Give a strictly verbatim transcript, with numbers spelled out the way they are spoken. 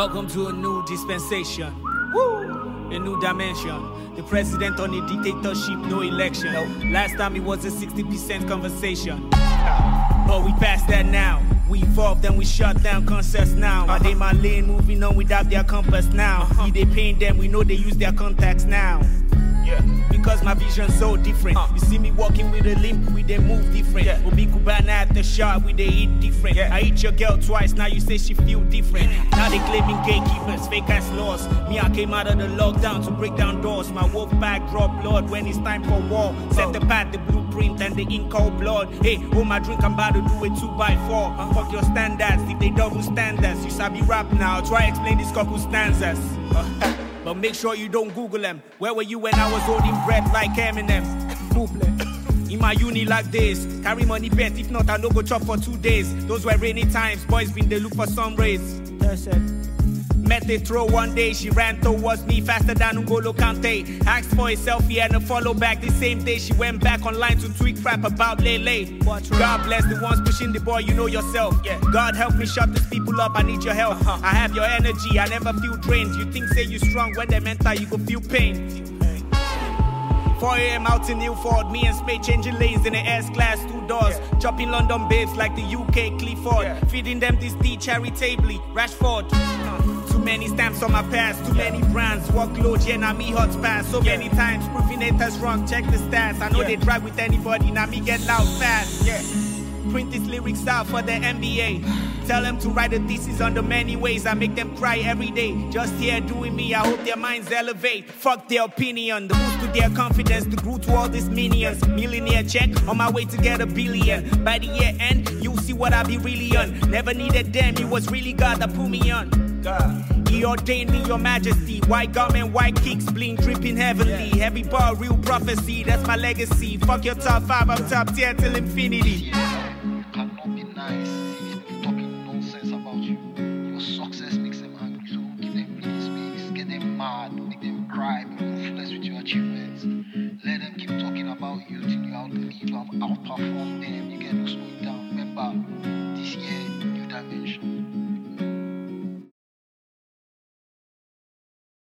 Welcome to a new dispensation. Woo! A new dimension. The president on a dictatorship, no election. No. Last time it was a sixty percent conversation. But we passed that now. We evolved and we shut down concerts now. Uh-huh. Are they my lane moving on without their compass now? Uh-huh. If they paying them, we know they use their contacts now. Yeah. Because my vision's so different. Uh. You see me walking with a limp, we they move different. Yeah. Obi Kubana at the shop, we they eat different. Yeah. I hit your girl twice, now you say she feel different. Now they claiming gatekeepers, fake ass laws. Me, I came out of the lockdown to break down doors. My wolf bag drop blood when it's time for war. Set the path, the blueprint, and the ink cold blood. Hey, oh my drink, I'm about to do it two by four. Uh. Fuck your standards, if they double standards. You sabi rap now, try explain these couple stanzas. Uh. But make sure you don't Google them. Where were you when I was holding breath like Eminem? In my uni like this, carry money bet. If not, I no go chop for two days. Those were rainy times, boys been they look for some rays. That's it. Met a throw one day, she ran towards me faster than N'Golo Kante. Asked for a selfie and a follow back. The same day she went back online to tweet crap about Lele. God bless the ones pushing the boy, you know yourself. Yeah. God help me shut these people up, I need your help. Uh-huh. I have your energy, I never feel drained. You think say you strong when they mental, you go feel pain. four a.m. out in Ilford, me and Spade changing lanes in the S-Class, two doors. Yeah. Chopping London babes like the U K Clifford. Yeah. Feeding them this D charitably, Rashford. Uh. Too many stamps on my past, too yeah. many brands. Workload, yeah, now me hot pass. So yeah. many times, proving haters wrong, check the stats. I know yeah. they drive with anybody, now me get loud fast. Yeah. Print these lyrics out for the N B A. Tell them to write a thesis on the many ways I make them cry every day. Just here doing me, I hope their minds elevate. Fuck their opinion, the boost to their confidence, the grew to all these minions. Millionaire check, on my way to get a billion. By the year end, you'll see what I be really on. Never needed them, it was really God that put me on. God. He ordained me your majesty. White garment, white kicks, bling dripping heavenly. Yeah. Heavy bar, real prophecy, that's my legacy. Fuck your top five, I'm top tier till infinity. Yeah, you cannot be nice if people talking nonsense about you. Your success makes them angry, so give them breathing space, get them mad, make them cry, be ruthless with your achievements. Let them keep talking about you till you outlive, you have outperformed